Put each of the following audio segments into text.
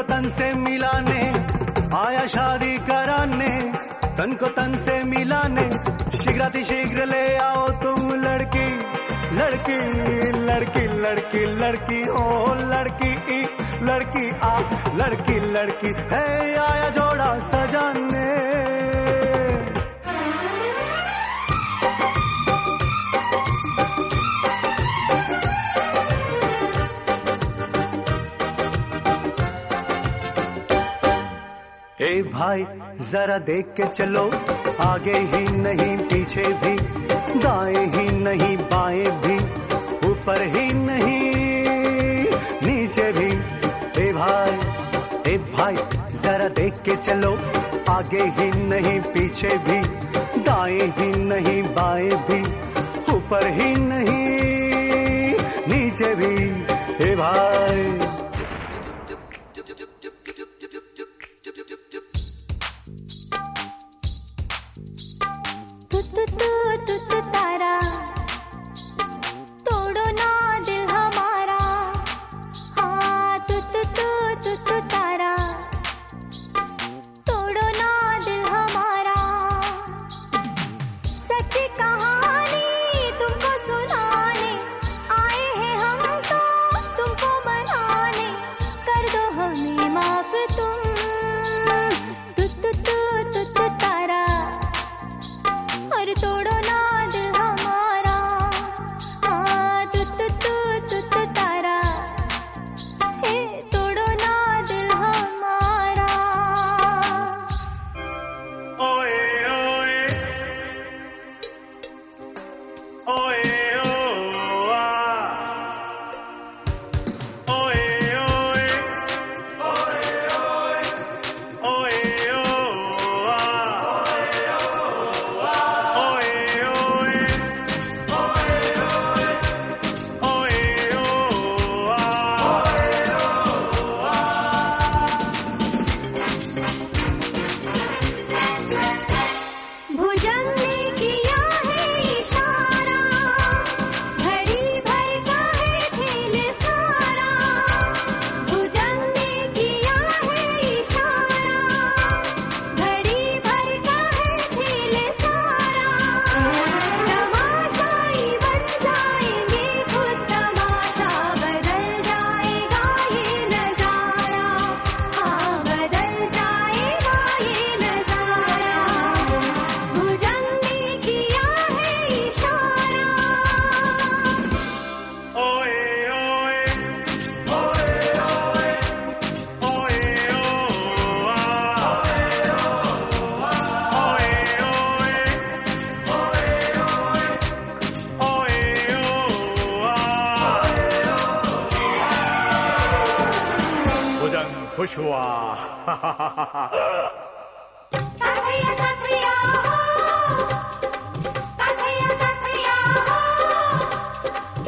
तन से मिलाने आया शादी कराने, तन को तन से मिलाने शीघ्र ले आओ तुम लड़की लड़की लड़की लड़की लड़की ओ लड़की लड़की आ लड़की लड़की है आया जोड़ा सजाने। ए भाई जरा देख के चलो, आगे ही नहीं पीछे भी, दाएं ही नहीं बाएं भी, ऊपर ही नहीं नीचे भी। ए भाई जरा देख के चलो, आगे ही नहीं पीछे भी, दाएं ही नहीं बाएं भी, ऊपर ही नहीं नीचे भी। ए भाई तू तारा तोड़ो ना दिल हमारा, हाँ तू तारा तोड़ो ना दिल हमारा। सच्ची कहानी तुमको सुनाने आए हैं हम तो तुमको मनाने, कर दो हमें माफ तुम। तू तारा और तोड़ो ना दिल हमारा, हाँ तू तारा हे तोड़ो ना दिल हमारा। ओए ओए ओए ओ आ ओए ओए ओए ओए ओए ओ आ ओए ओए भुजंग ने किया है इशारा, घड़ी भर का है खेल सारा। भुजंग ने किया है इशारा, घड़ी भर का है खेल सारा। तमाशाई बन जाएंगे खुद तमाशा, बदल जाएगा ये नजारा, हाँ बदल जाएगा ये नजारा। भुजंग ने किया है इशारा। ओए ओए ओए ओए ओए ओ आ ओए ओए ओए ओ आ भुजंग खुश हुआ। काथैया काथैया हो, काथैया काथैया हो,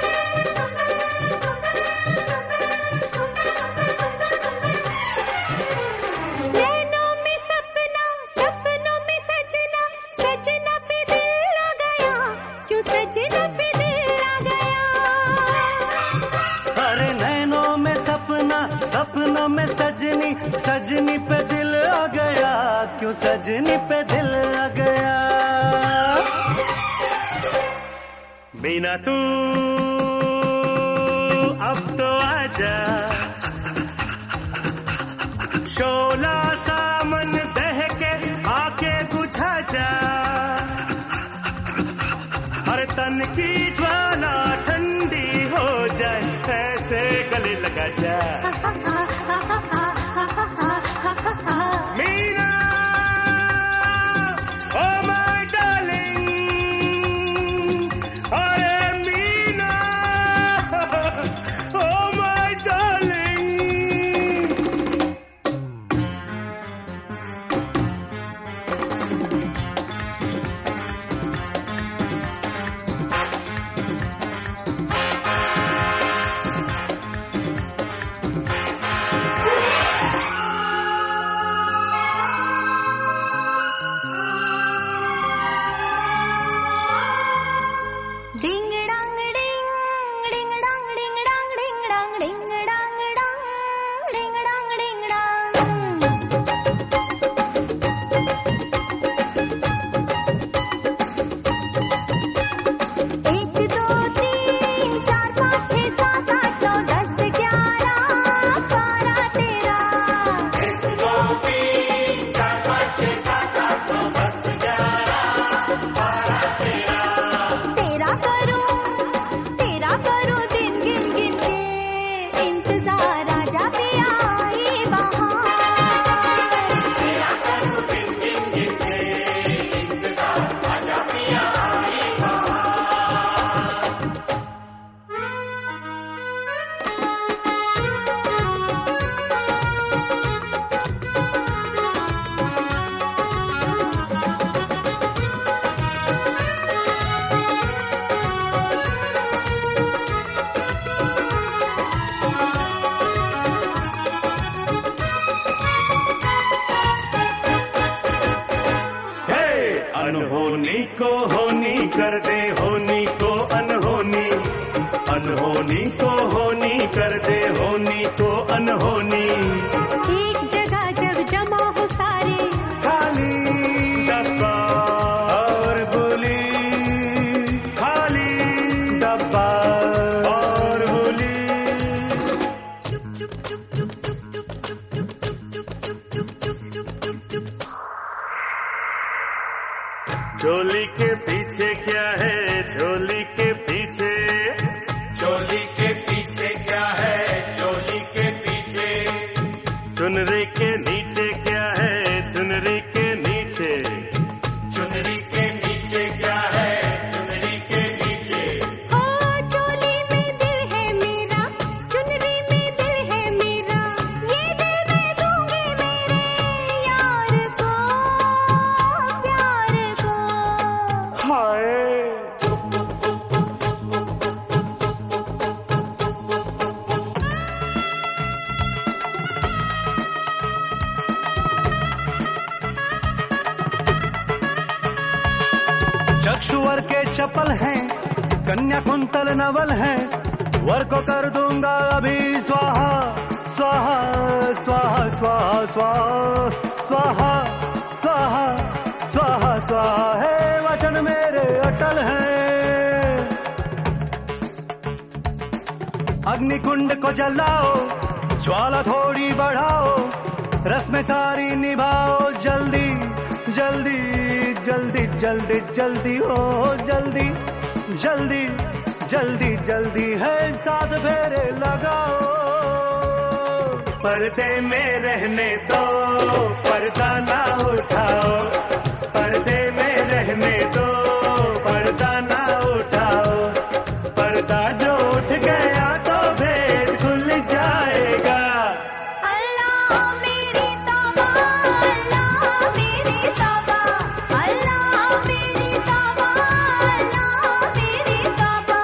नैनों में सपना, सपनों में सजना, सजना पे दिल आ गया, क्यों सजना पे दिल आ गया। अरे नैनों में सपना, सपनों में सजनी, सजनी पे दिल आ गया, क्यों सजनी पे दिल आ गया। बिना तू अब तो आजा, शोला सामन दह के आके बुझा जा, हर तन की ज्वाला ठंडी हो जाए, ऐसे गले लगा जा। मीना ओ माय डार्लिंग, अरे मीना ओ माय डार्लिंग। अनहोनी को होनी कर दे, होनी को अनहोनी, अनहोनी को होनी कर दे, होनी को अनहोनी। एक जगह जब जमा हो सारे, खाली डब्बा और गोली, खाली डब्बा और गोली। चोली के पीछे क्या है, चोली के पीछे, चोली के पीछे क्या है, चोली के पीछे। चुनरी के नीचे क्या है, चुनरी के नीचे, चुनरी के नीचे क्या है, चुनरी के नीचे। ओ चोली में दिल है मेरा, चुनरी में दिल है मेरा, ये दिल मैं दूंगी मेरे यार को, प्यार को। हाय चक्षुवर के चपल हैं, कन्या कुंतल नवल हैं, वर को कर दूंगा अभी स्वाहा स्वाहा स्वाहा स्वाहा स्वाहा स्वाहा स्वाहा स्वाहा स्वाहा। है वचन मेरे अटल हैं। अग्निकुंड को जलाओ, ज्वाला थोड़ी बढ़ाओ, रस में सारी निभाओ, जल्दी जल्दी जल्दी जल्दी जल्दी हो, जल्दी जल्दी जल्दी जल्दी है, साथ फेरे लगाओ। पर्दे में रहने दो, पर्दा ना उठाओ, पर्दे में रहने दो, पर्दा ना उठाओ। पर्दा जो उठ गया तो भेद खुल जाएगा। अल्लाह मेरी तौबा, अल्लाह मेरी तौबा, अल्लाह मेरी तौबा, अल्लाह मेरी तौबा।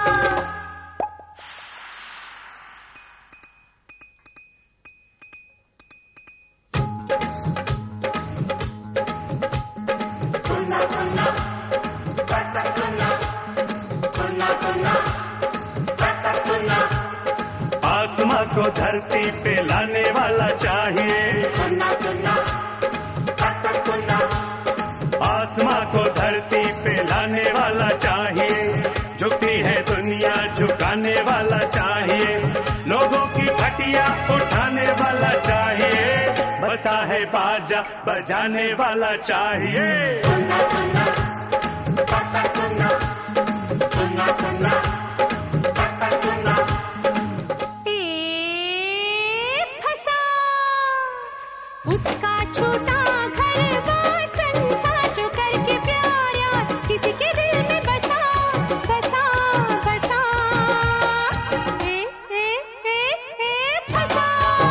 कुन्ना कुन्ना कत्ता कुन्ना, कुन्ना कुन्ना कत्ता कुन्ना। आसमां को धरती पे लाने वाला चाहिए, कुन्ना कुन्ना कत्ता कुन्ना। आसमां को धरती पे लाने वाला चाहिए, झुकती है दुनिया झुकाने वाला चाहिए, लोगों की खटिया उठाने वाला चाहिए, बजता है बाजा बजाने वाला चाहिए। कुन्ना कुन्ना कत्ता कुन्ना, कुन्ना कुन्ना कत्ता कुन्ना। फंसा उसका छोटा घर, वो संसार जो करके प्यार यार किसी के दिल में बसा बसा बसा। फंसा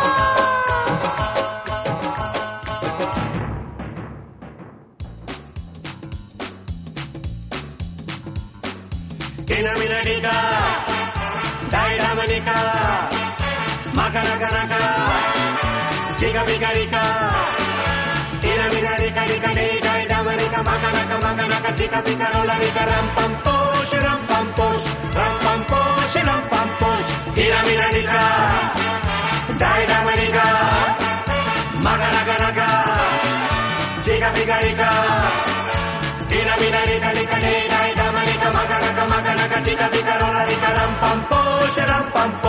Ina mina nika, daira manika, makaraka naka, chiga bika rika. Ina mina rika rika nika, daira manika, makaraka chiga bika rola rika, ram pam posh, ram pam posh, ram pam posh, ram pam posh. Ina mina nika, daira manika, makaraka naka, chiga bika rika. Ina mina rika rika nika, daira manika, makaraka chiga bika rola rika, ram pam posh, ram pam posh.